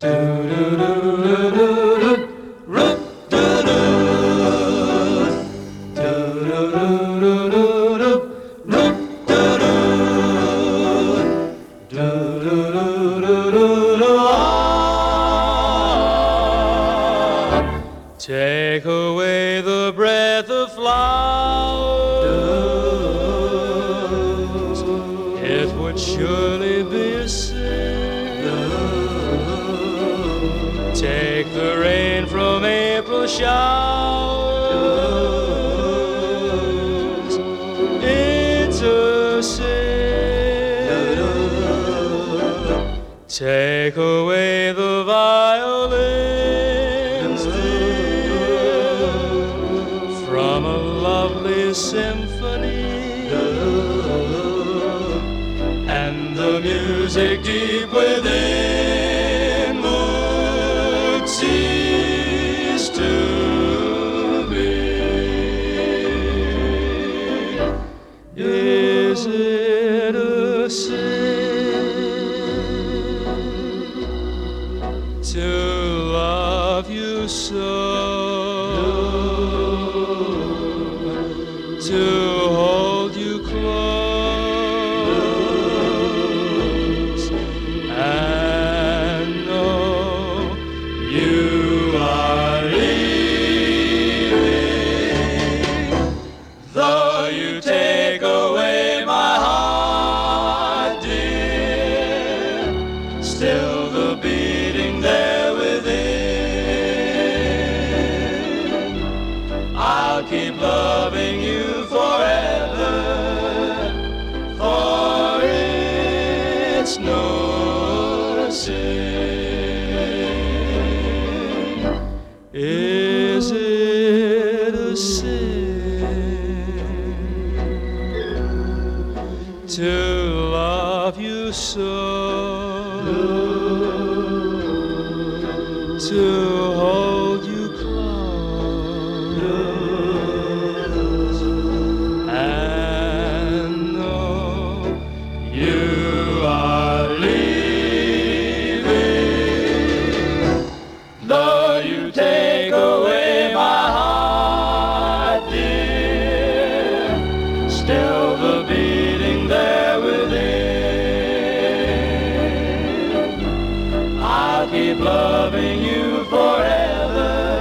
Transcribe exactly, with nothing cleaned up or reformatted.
Take away the breath of flowers, it would surely be a sin. Take the rain from April showers, it's a sin. Take away the violins, dear, from a lovely symphony, and the music deep within would cease to be. Is it a sin to love you so, to hold you close, and know you are leaving? Though you take away my heart, dear, still the beating there within, I'll keep loving you forever, for it's no sin. Is it a sin to love you so, to hold you close, and know you are leaving? Though you take away my heart, dear, still the beating there within, I'll keep loving you forever,